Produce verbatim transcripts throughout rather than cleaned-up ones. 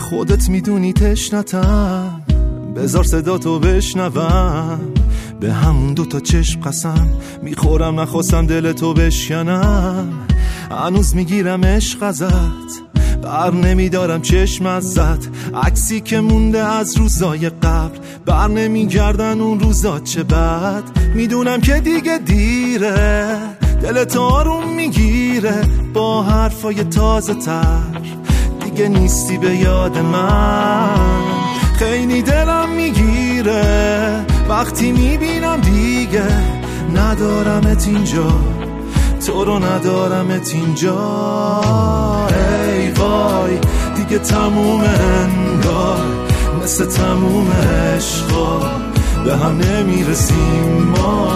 خودت میدونی تشنتم، بذار صدا تو بشنوم، به همون دوتا چشم قسم میخورم نخواستم دل تو بشکنم. هنوز میگیرم عشق ازت، بر نمیدارم چشم ازت، عکسی که مونده از روزای قبل، بر نمیگردن اون روزا چه بد. میدونم که دیگه دیره، دلت آروم میگیره با حرفای تازه تر، دیگه نیستی به یاد من. خیلی دلم میگیره وقتی میبینم دیگه ندارمت اینجا، تو رو ندارمت اینجا. ای وای دیگه تمومه انگار، مثل تموم عشقا به هم نمیرسیم ما.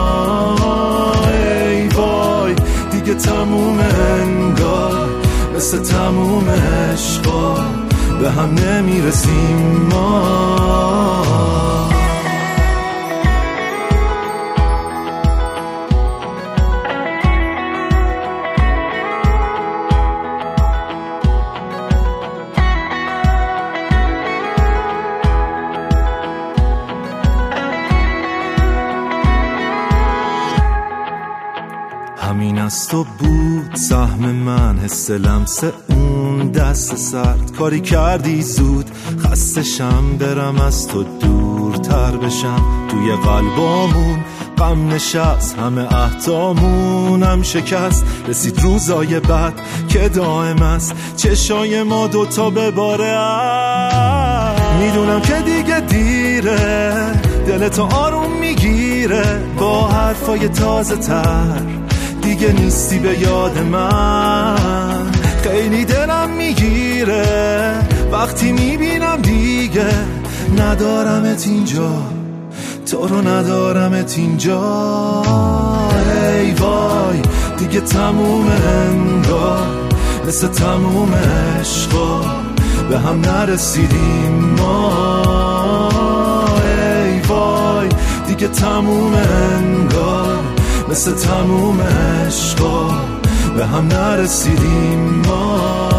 ای وای دیگه تمومه انگار، مثل تموم عشقا به هم نمیرسیم ما. همین از تو بود سهم من، حس لمس اون دست سرد، کاری کردی زود خستشم برم از تو دورتر بشم. توی قلبامون غم نشست، همه عهدامونم شکست، رسید روزای بعد که دائم است چشای ما دوتا بباره است. میدونم که دیگه دیره، دلتو آروم میگیره با حرفای تازه تر، دیگه نیستی به یاد من. خیلی دلم میگیره وقتی میبینم دیگه ندارمت اینجا، تو رو ندارمت اینجا. ای وای دیگه تموم انگار، مثل تموم عشقا به هم نرسیدیم ما. ای وای دیگه تموم انگار، مثل تموم عشقا به هم نرسیدیم ما.